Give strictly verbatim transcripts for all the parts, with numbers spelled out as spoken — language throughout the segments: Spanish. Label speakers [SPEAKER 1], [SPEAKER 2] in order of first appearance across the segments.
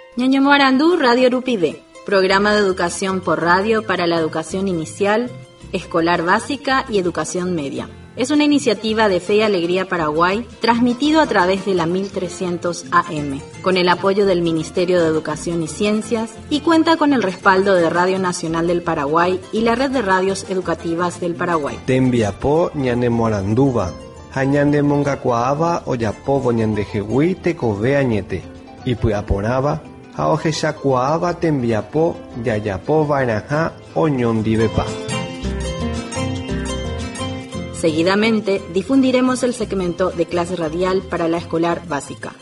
[SPEAKER 1] Ñañamoarandú Radio Rupide, programa de educación por radio para la educación inicial, escolar básica y educación media. Es una iniciativa de Fe y Alegría Paraguay, transmitido a través de la mil trescientos A M, con el apoyo del Ministerio de Educación y Ciencias, y cuenta con el respaldo de Radio Nacional del Paraguay y la Red de Radios Educativas del Paraguay.
[SPEAKER 2] Tembiapó ñanemoarandúva, hañande mongacuaaba oyapovo ñandejehui tekove añete, y puaporaba, haojechakuaaba tembiapó yayapo varaja oñondivepa.
[SPEAKER 1] Seguidamente difundiremos el segmento de clase radial para la escolar básica.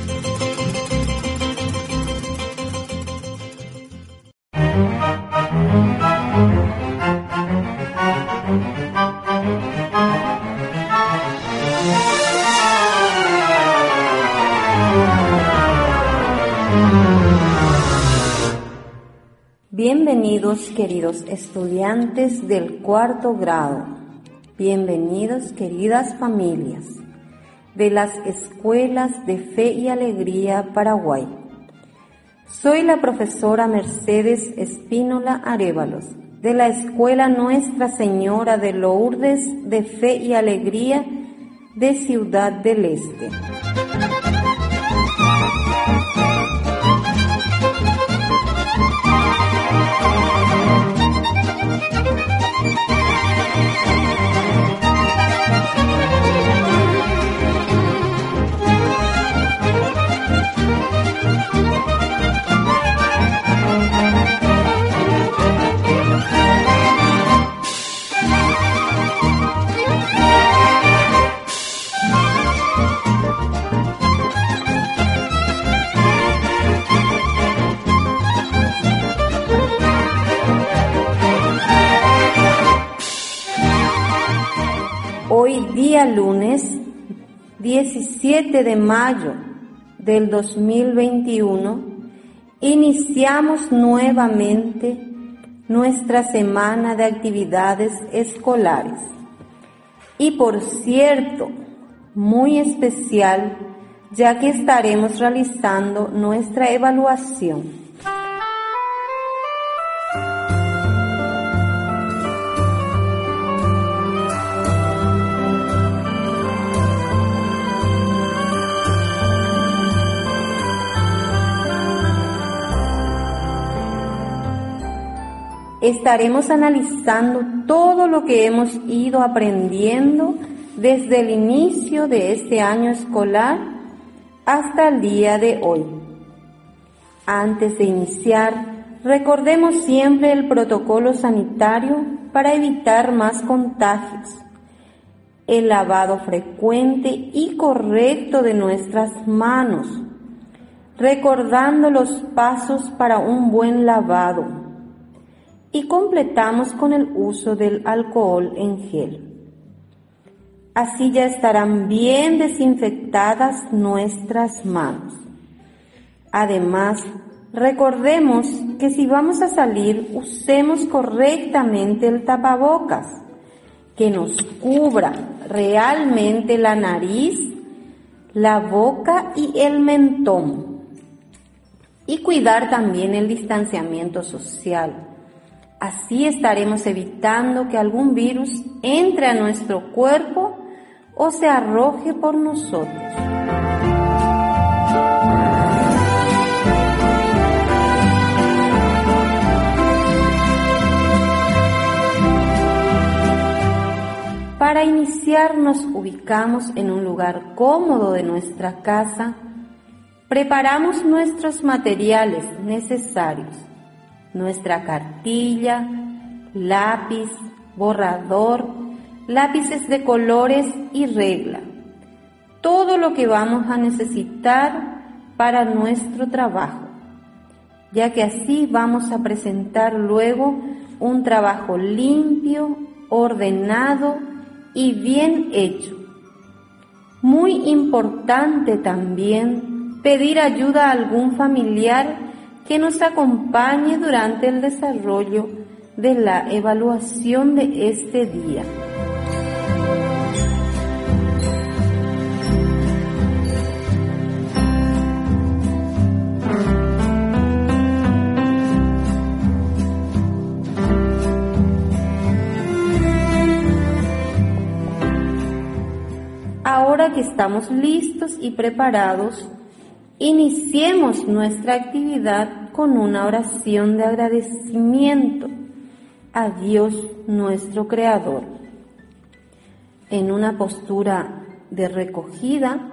[SPEAKER 3] Bienvenidos, queridos estudiantes del cuarto grado. Bienvenidos, queridas familias de las escuelas de Fe y Alegría Paraguay. Soy la profesora Mercedes Espínola Arévalos, de la Escuela Nuestra Señora de Lourdes de Fe y Alegría de Ciudad del Este. Hoy día lunes diecisiete de mayo del dos mil veintiuno iniciamos nuevamente nuestra semana de actividades escolares y, por cierto, muy especial, ya que estaremos realizando nuestra evaluación. Estaremos analizando todo lo que hemos ido aprendiendo desde el inicio de este año escolar hasta el día de hoy. Antes de iniciar, recordemos siempre el protocolo sanitario para evitar más contagios, el lavado frecuente y correcto de nuestras manos, recordando los pasos para un buen lavado. Y completamos con el uso del alcohol en gel. Así ya estarán bien desinfectadas nuestras manos. Además, recordemos que si vamos a salir, usemos correctamente el tapabocas, que nos cubra realmente la nariz, la boca y el mentón. Y cuidar también el distanciamiento social. Así estaremos evitando que algún virus entre a nuestro cuerpo o se arroje por nosotros. Para iniciar nos ubicamos en un lugar cómodo de nuestra casa, preparamos nuestros materiales necesarios. Nuestra cartilla, lápiz, borrador, lápices de colores y regla. Todo lo que vamos a necesitar para nuestro trabajo, ya que así vamos a presentar luego un trabajo limpio, ordenado y bien hecho. Muy importante también pedir ayuda a algún familiar que nos acompañe durante el desarrollo de la evaluación de este día. Ahora que estamos listos y preparados, iniciemos nuestra actividad con una oración de agradecimiento a Dios nuestro Creador. En una postura de recogida,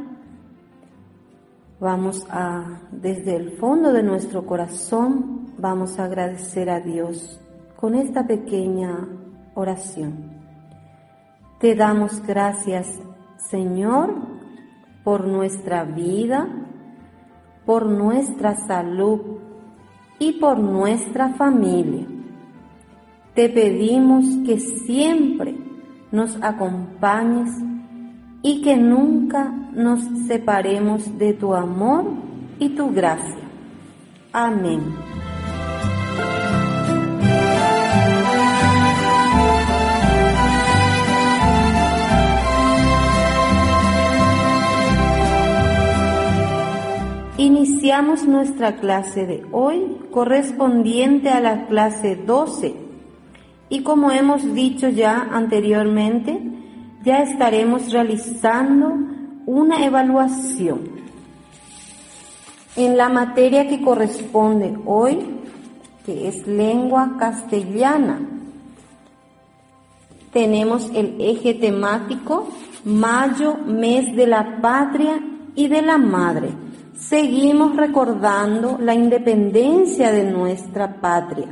[SPEAKER 3] vamos a, desde el fondo de nuestro corazón, vamos a agradecer a Dios con esta pequeña oración. Te damos gracias, Señor, por nuestra vida, por nuestra salud y por nuestra familia. Te pedimos que siempre nos acompañes y que nunca nos separemos de tu amor y tu gracia. Amén. Iniciamos nuestra clase de hoy correspondiente a la clase doce y como hemos dicho ya anteriormente, ya estaremos realizando una evaluación. En la materia que corresponde hoy, que es lengua castellana, tenemos el eje temático Mayo, mes de la patria y de la madre. Seguimos recordando la independencia de nuestra patria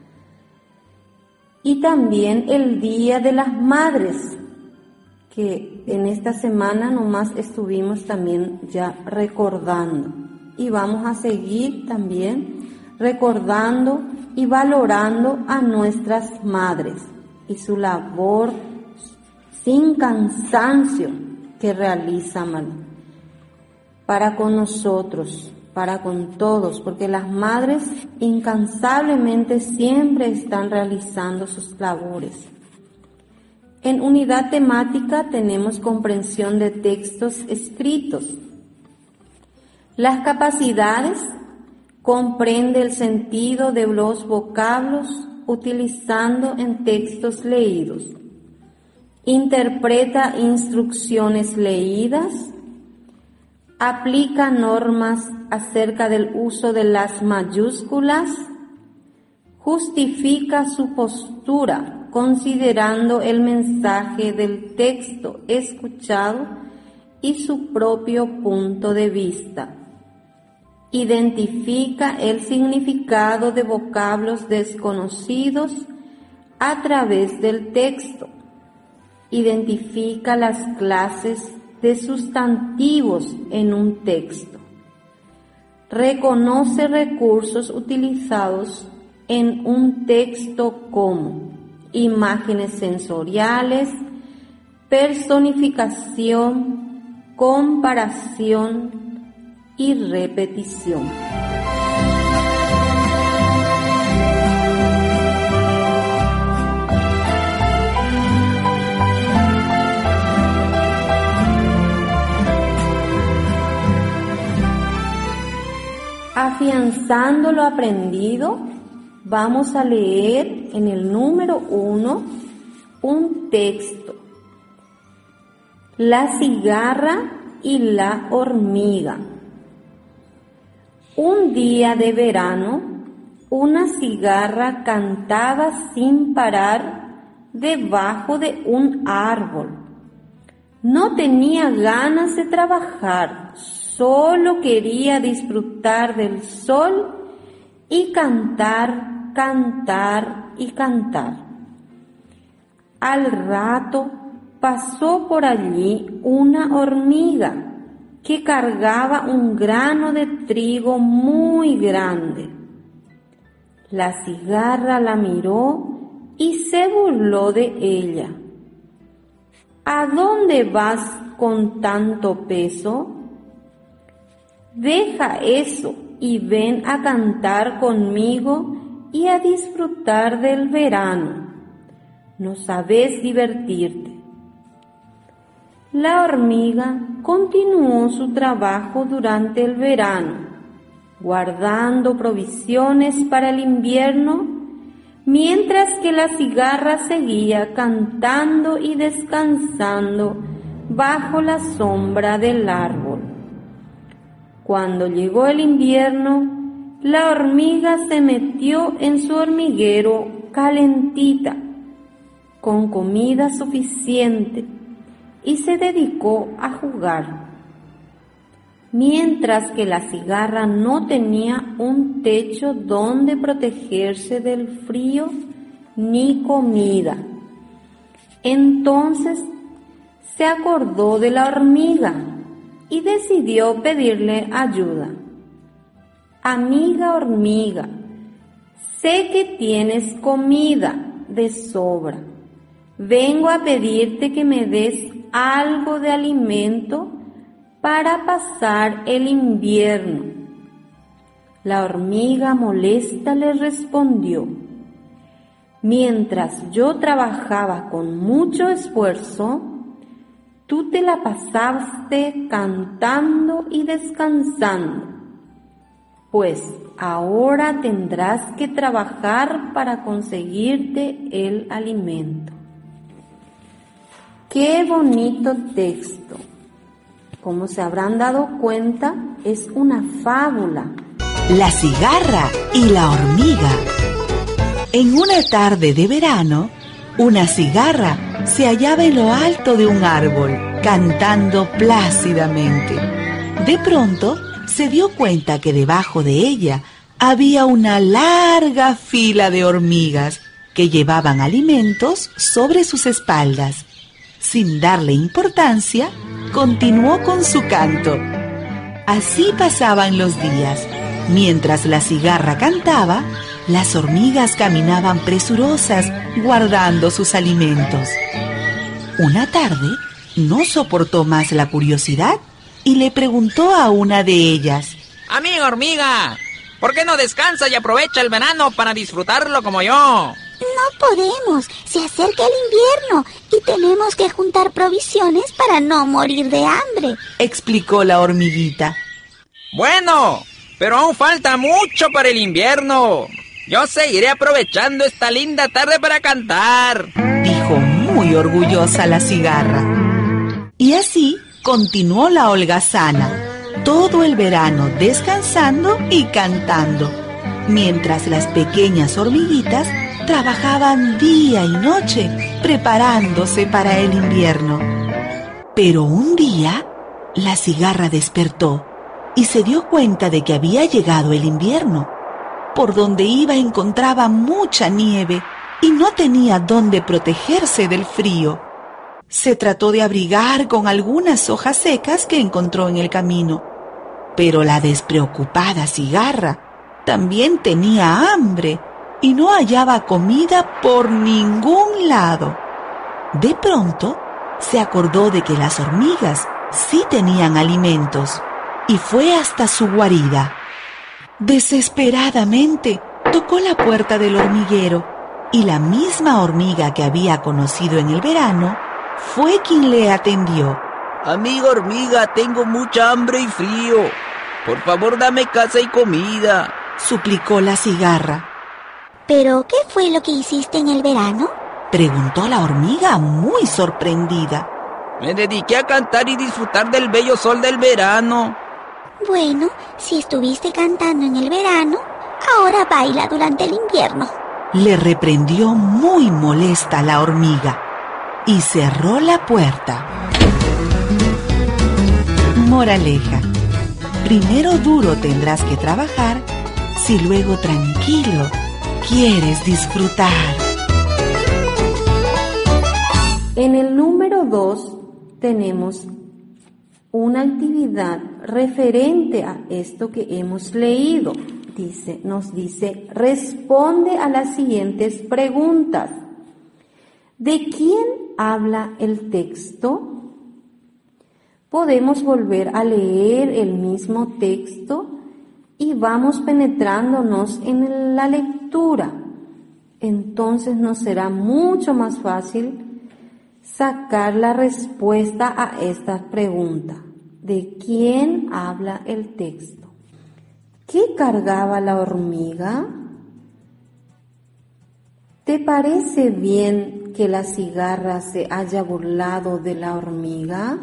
[SPEAKER 3] y también el Día de las Madres, que en esta semana nomás estuvimos también ya recordando, y vamos a seguir también recordando y valorando a nuestras madres y su labor sin cansancio que realizan para con nosotros, para con todos, porque las madres incansablemente siempre están realizando sus labores. En unidad temática tenemos comprensión de textos escritos. Las capacidades comprende el sentido de los vocablos utilizando en textos leídos. Interpreta instrucciones leídas. Aplica normas acerca del uso de las mayúsculas. Justifica su postura considerando el mensaje del texto escuchado y su propio punto de vista. Identifica el significado de vocablos desconocidos a través del texto. Identifica las clases de sustantivos en un texto. Reconoce recursos utilizados en un texto como imágenes sensoriales, personificación, comparación y repetición. Afianzando lo aprendido, vamos a leer en el número uno un texto. La cigarra y la hormiga. Un día de verano, una cigarra cantaba sin parar debajo de un árbol. No tenía ganas de trabajar, solo quería disfrutar del sol y cantar, cantar y cantar. Al rato pasó por allí una hormiga que cargaba un grano de trigo muy grande. La cigarra la miró y se burló de ella. ¿A dónde vas con tanto peso? Deja eso y ven a cantar conmigo y a disfrutar del verano. No sabes divertirte. La hormiga continuó su trabajo durante el verano, guardando provisiones para el invierno, mientras que la cigarra seguía cantando y descansando bajo la sombra del árbol. Cuando llegó el invierno, la hormiga se metió en su hormiguero calentita, con comida suficiente, y se dedicó a jugar. Mientras que la cigarra no tenía un techo donde protegerse del frío ni comida. Entonces se acordó de la hormiga y decidió pedirle ayuda. Amiga hormiga, sé que tienes comida de sobra. Vengo a pedirte que me des algo de alimento para pasar el invierno. La hormiga molesta le respondió: mientras yo trabajaba con mucho esfuerzo, tú te la pasaste cantando y descansando. Pues ahora tendrás que trabajar para conseguirte el alimento. ¡Qué bonito texto! Como se habrán dado cuenta, es una fábula.
[SPEAKER 4] La cigarra y la hormiga. En una tarde de verano, una cigarra se hallaba en lo alto de un árbol, cantando plácidamente. De pronto, se dio cuenta que debajo de ella había una larga fila de hormigas que llevaban alimentos sobre sus espaldas. Sin darle importancia, continuó con su canto. Así pasaban los días. Mientras la cigarra cantaba, las hormigas caminaban presurosas, guardando sus alimentos. Una tarde, no soportó más la curiosidad y le preguntó a una de ellas:
[SPEAKER 5] Amiga hormiga, ¿por qué no descansa y aprovecha el verano para disfrutarlo como yo?
[SPEAKER 6] No podemos, se acerca el invierno y tenemos que juntar provisiones para no morir de hambre,
[SPEAKER 4] explicó la hormiguita.
[SPEAKER 5] Bueno, pero aún falta mucho para el invierno. Yo seguiré aprovechando esta linda tarde para cantar,
[SPEAKER 4] dijo muy orgullosa la cigarra. Y así continuó la holgazana, todo el verano descansando y cantando, mientras las pequeñas hormiguitas trabajaban día y noche preparándose para el invierno. Pero un día, la cigarra despertó y se dio cuenta de que había llegado el invierno. Por donde iba encontraba mucha nieve y no tenía dónde protegerse del frío. Se trató de abrigar con algunas hojas secas que encontró en el camino. Pero la despreocupada cigarra también tenía hambre y no hallaba comida por ningún lado. De pronto, se acordó de que las hormigas sí tenían alimentos y fue hasta su guarida. Desesperadamente, tocó la puerta del hormiguero y la misma hormiga que había conocido en el verano fue quien le atendió.
[SPEAKER 7] Amiga hormiga, tengo mucha hambre y frío. Por favor, dame casa y comida,
[SPEAKER 4] suplicó la cigarra.
[SPEAKER 6] ¿Pero qué fue lo que hiciste en el verano?,
[SPEAKER 4] preguntó la hormiga muy sorprendida.
[SPEAKER 7] Me dediqué a cantar y disfrutar del bello sol del verano.
[SPEAKER 6] Bueno, si estuviste cantando en el verano, ahora baila durante el invierno,
[SPEAKER 4] le reprendió muy molesta la hormiga y cerró la puerta. Moraleja: primero duro tendrás que trabajar si luego tranquilo quieres disfrutar.
[SPEAKER 3] En el número dos tenemos una actividad referente a esto que hemos leído. Dice, nos dice, responde a las siguientes preguntas. ¿De quién habla el texto? Podemos volver a leer el mismo texto y vamos penetrándonos en la lectura. Entonces nos será mucho más fácil sacar la respuesta a esta pregunta. ¿De quién habla el texto? ¿Qué cargaba la hormiga? ¿Te parece bien que la cigarra se haya burlado de la hormiga?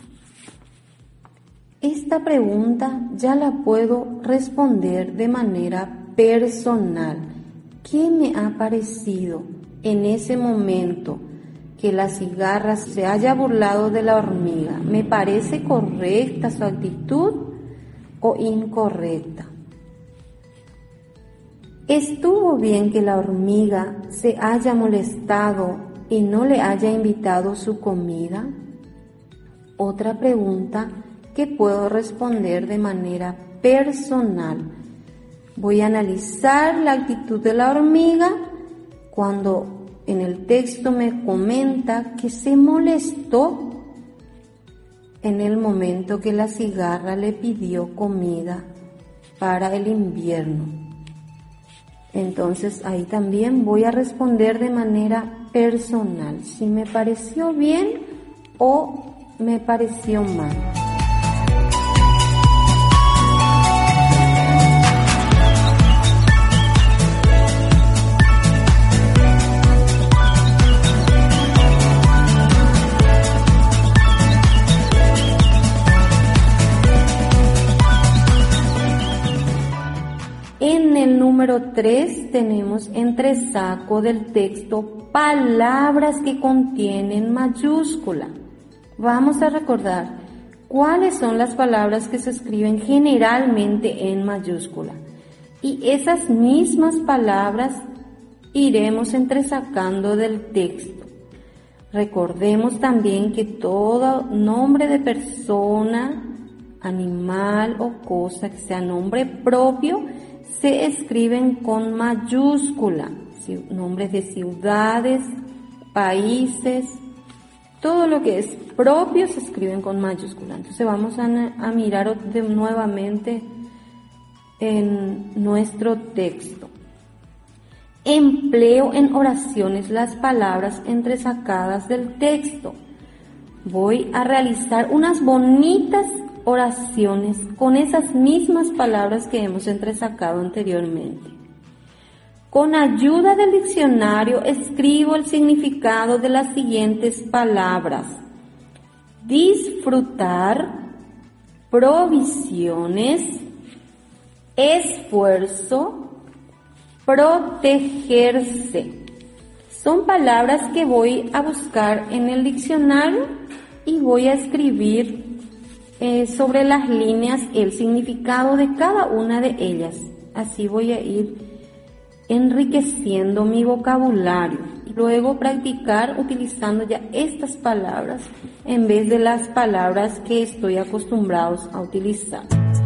[SPEAKER 3] Esta pregunta ya la puedo responder de manera personal. ¿Qué me ha parecido en ese momento que la cigarra se haya burlado de la hormiga? ¿Me parece correcta su actitud o incorrecta? ¿Estuvo bien que la hormiga se haya molestado y no le haya invitado su comida? Otra pregunta que puedo responder de manera personal. Voy a analizar la actitud de la hormiga cuando en el texto me comenta que se molestó en el momento que la cigarra le pidió comida para el invierno. Entonces ahí también voy a responder de manera personal, si me pareció bien o me pareció mal. En el número tres tenemos entresaco del texto palabras que contienen mayúscula. Vamos a recordar cuáles son las palabras que se escriben generalmente en mayúscula. Y esas mismas palabras iremos entresacando del texto. Recordemos también que todo nombre de persona, animal o cosa que sea nombre propio se escriben con mayúscula, nombres de ciudades, países, todo lo que es propio se escriben con mayúscula. Entonces vamos a, a mirar de, nuevamente en nuestro texto. Empleo en oraciones las palabras entresacadas del texto. Voy a realizar unas bonitas oraciones con esas mismas palabras que hemos entresacado anteriormente. Con ayuda del diccionario escribo el significado de las siguientes palabras: disfrutar, provisiones, esfuerzo, protegerse. Son palabras que voy a buscar en el diccionario y voy a escribir Eh, sobre las líneas el significado de cada una de ellas. Así voy a ir enriqueciendo mi vocabulario y luego practicar utilizando ya estas palabras en vez de las palabras que estoy acostumbrados a utilizar.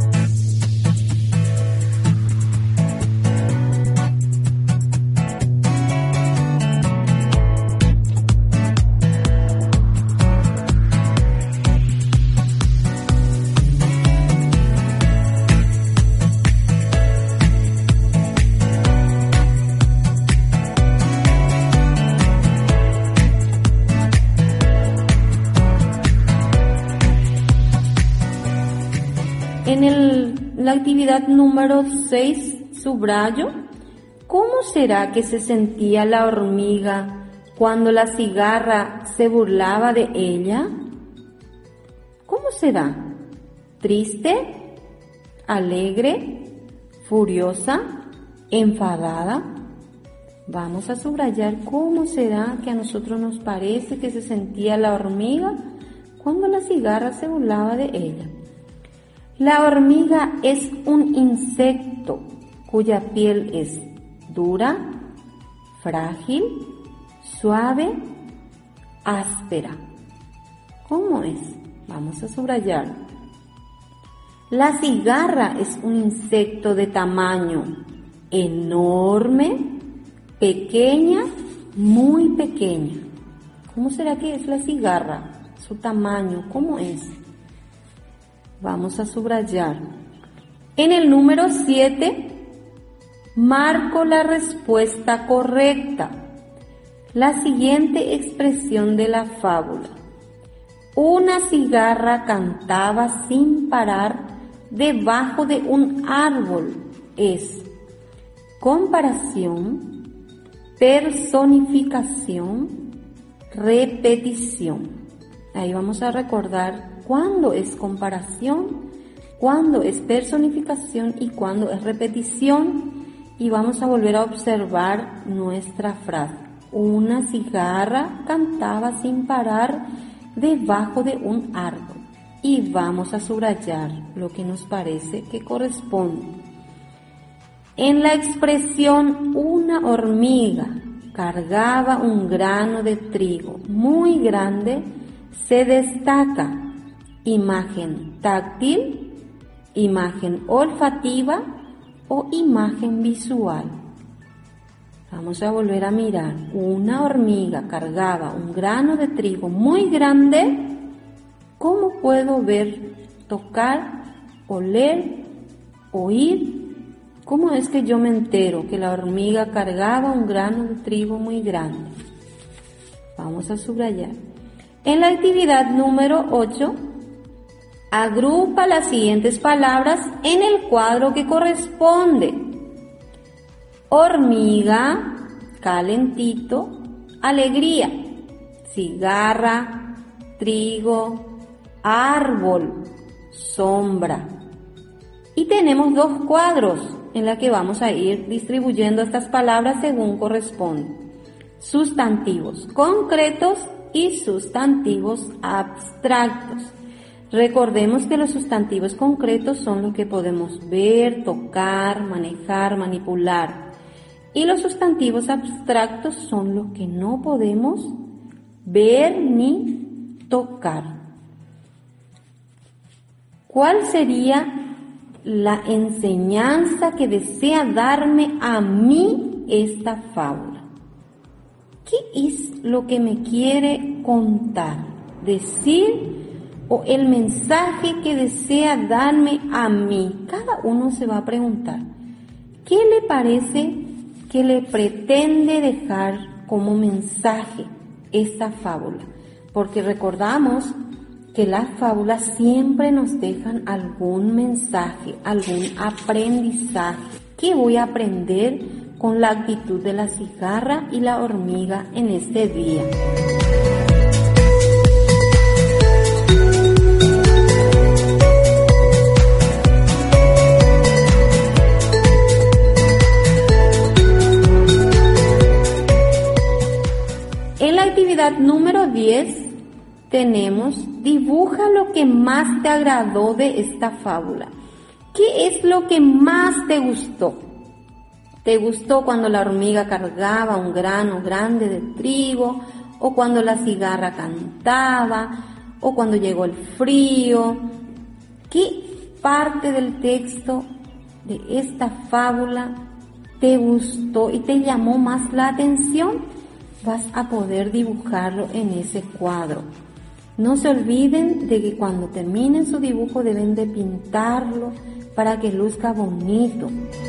[SPEAKER 3] En el, la actividad número seis, subrayo, ¿cómo será que se sentía la hormiga cuando la cigarra se burlaba de ella? ¿Cómo será? ¿Triste? ¿Alegre? ¿Furiosa? ¿Enfadada? Vamos a subrayar cómo será que a nosotros nos parece que se sentía la hormiga cuando la cigarra se burlaba de ella. La hormiga es un insecto cuya piel es dura, frágil, suave, áspera. ¿Cómo es? Vamos a subrayar. La cigarra es un insecto de tamaño enorme, pequeña, muy pequeña. ¿Cómo será que es la cigarra? Su tamaño, ¿cómo es? Vamos a subrayar. En el número siete, marco la respuesta correcta. La siguiente expresión de la fábula: una cigarra cantaba sin parar debajo de un árbol, es comparación, personificación, repetición. Ahí vamos a recordar cuándo es comparación, cuándo es personificación y cuándo es repetición. Y vamos a volver a observar nuestra frase. Una cigarra cantaba sin parar debajo de un árbol. Y vamos a subrayar lo que nos parece que corresponde. En la expresión una hormiga cargaba un grano de trigo muy grande, se destaca imagen táctil, imagen olfativa o imagen visual. Vamos a volver a mirar. Una hormiga cargaba un grano de trigo muy grande. ¿Cómo puedo ver, tocar, oler, oír? ¿Cómo es que yo me entero que la hormiga cargaba un grano de trigo muy grande? Vamos a subrayar. En la actividad número ocho, agrupa las siguientes palabras en el cuadro que corresponde. Hormiga, calentito, alegría, cigarra, trigo, árbol, sombra. Y tenemos dos cuadros en los que vamos a ir distribuyendo estas palabras según corresponde. Sustantivos concretos y sustantivos abstractos. Recordemos que los sustantivos concretos son los que podemos ver, tocar, manejar, manipular. Y los sustantivos abstractos son los que no podemos ver ni tocar. ¿Cuál sería la enseñanza que desea darme a mí esta fábula? ¿Qué es lo que me quiere contar, decir, o el mensaje que desea darme a mí? Cada uno se va a preguntar, ¿qué le parece que le pretende dejar como mensaje esta fábula? Porque recordamos que las fábulas siempre nos dejan algún mensaje, algún aprendizaje. ¿Qué voy a aprender con la actitud de la cigarra y la hormiga en este día? En la actividad número diez tenemos, dibuja lo que más te agradó de esta fábula. ¿Qué es lo que más te gustó? ¿Te gustó cuando la hormiga cargaba un grano grande de trigo? ¿O cuando la cigarra cantaba? ¿O cuando llegó el frío? ¿Qué parte del texto de esta fábula te gustó y te llamó más la atención? Vas a poder dibujarlo en ese cuadro. No se olviden de que cuando terminen su dibujo deben de pintarlo para que luzca bonito.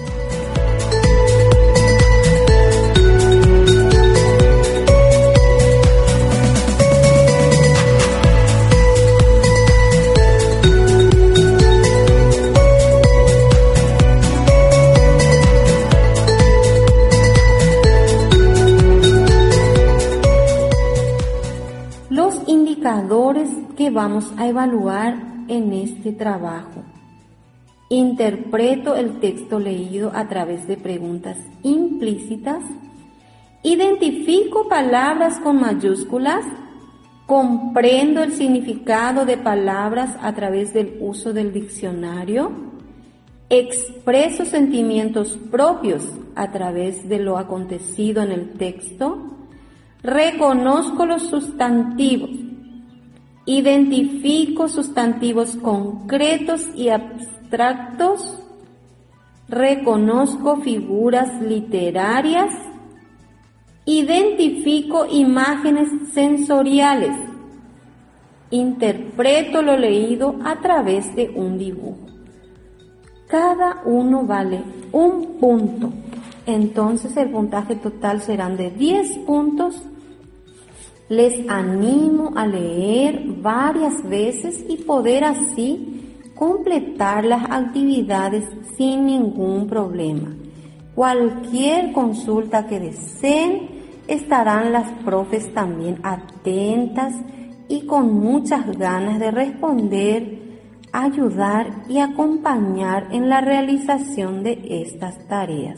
[SPEAKER 3] Indicadores que vamos a evaluar en este trabajo. Interpreto el texto leído a través de preguntas implícitas. Identifico palabras con mayúsculas. Comprendo el significado de palabras a través del uso del diccionario. Expreso sentimientos propios a través de lo acontecido en el texto. Reconozco los sustantivos. Identifico sustantivos concretos y abstractos. Reconozco figuras literarias. Identifico imágenes sensoriales. Interpreto lo leído a través de un dibujo. Cada uno vale un punto. Entonces el puntaje total serán de diez puntos. Les animo a leer varias veces y poder así completar las actividades sin ningún problema. Cualquier consulta que deseen, estarán las profes también atentas y con muchas ganas de responder, ayudar y acompañar en la realización de estas tareas.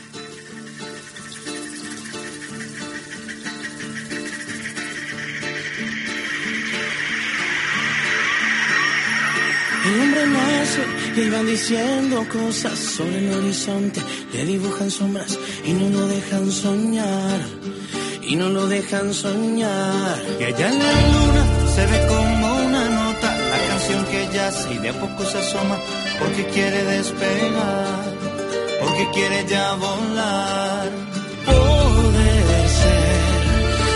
[SPEAKER 8] El hombre nace y ahí van diciendo cosas sobre el horizonte, le dibujan sombras y no lo dejan soñar, y no lo dejan soñar.
[SPEAKER 9] Y allá en la luna se ve como una nota, la canción que yace y de a poco se asoma, porque quiere despegar, porque quiere ya volar.
[SPEAKER 8] Poder ser,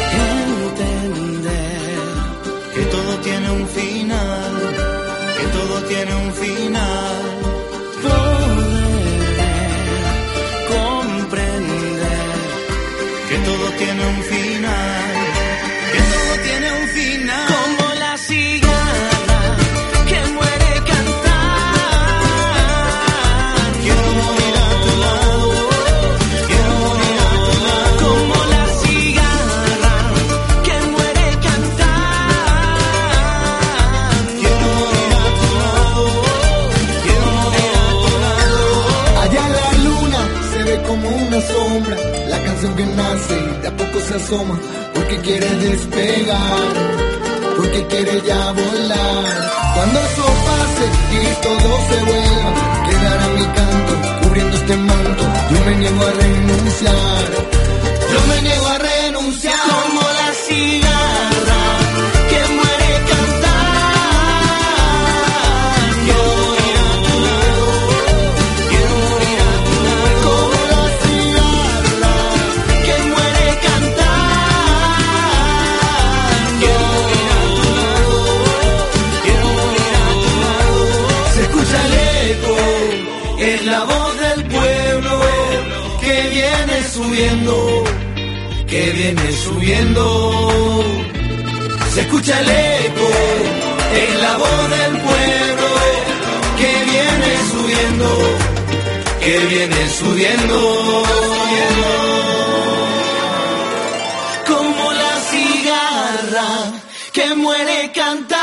[SPEAKER 8] entender
[SPEAKER 9] que todo tiene un final, que todo tiene un final.
[SPEAKER 8] Poder comprender
[SPEAKER 9] que todo tiene un final, que todo tiene un final.
[SPEAKER 8] Como la cigarra que muere cantar.
[SPEAKER 9] Quiero morir a tu lado, quiero morir a tu lado.
[SPEAKER 8] Como la cigarra que muere cantar.
[SPEAKER 9] Quiero morir a tu lado, quiero morir a tu lado.
[SPEAKER 10] Allá en la luna se ve como una sombra, la canción que nace y de a poco se asoma, porque quiere despegar, porque quiere ya volar. Cuando eso pase y todo se vuelva, quedará mi canto cubriendo este manto. Yo me niego a renunciar, yo me niego a renunciar.
[SPEAKER 8] Como la cigarra que muere cantar.
[SPEAKER 9] Quiero morir a tu lado, quiero morir a tu lado.
[SPEAKER 8] Como la cigarra que muere cantar.
[SPEAKER 9] Quiero morir a tu lado, quiero morir a tu lado.
[SPEAKER 8] Se escucha el eco, es la voz del pueblo que viene subiendo, que viene subiendo. Se escucha el eco, es la voz del pueblo que viene subiendo, que viene subiendo. Como la cigarra que muere cantando.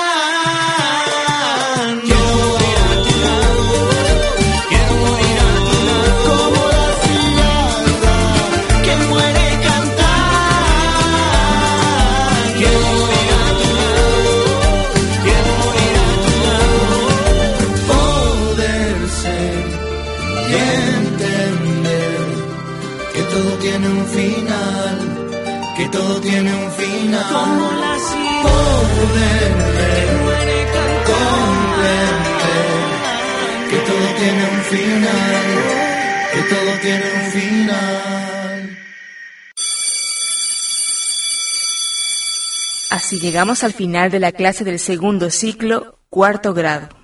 [SPEAKER 9] Quiero morir a tu lado, quiero morir a tu lado.
[SPEAKER 8] Como la cigarra que muere cantar.
[SPEAKER 9] Quiero morir a tu lado, quiero morir a tu lado.
[SPEAKER 8] Poder ser
[SPEAKER 9] Y entender que todo tiene un final, que todo tiene un final.
[SPEAKER 8] como la cigarra
[SPEAKER 9] Poder
[SPEAKER 8] que
[SPEAKER 9] ver,
[SPEAKER 8] muere
[SPEAKER 9] comprender que todo tiene un final, que todo tiene un final.
[SPEAKER 11] Así llegamos al final de la clase del segundo ciclo, cuarto grado.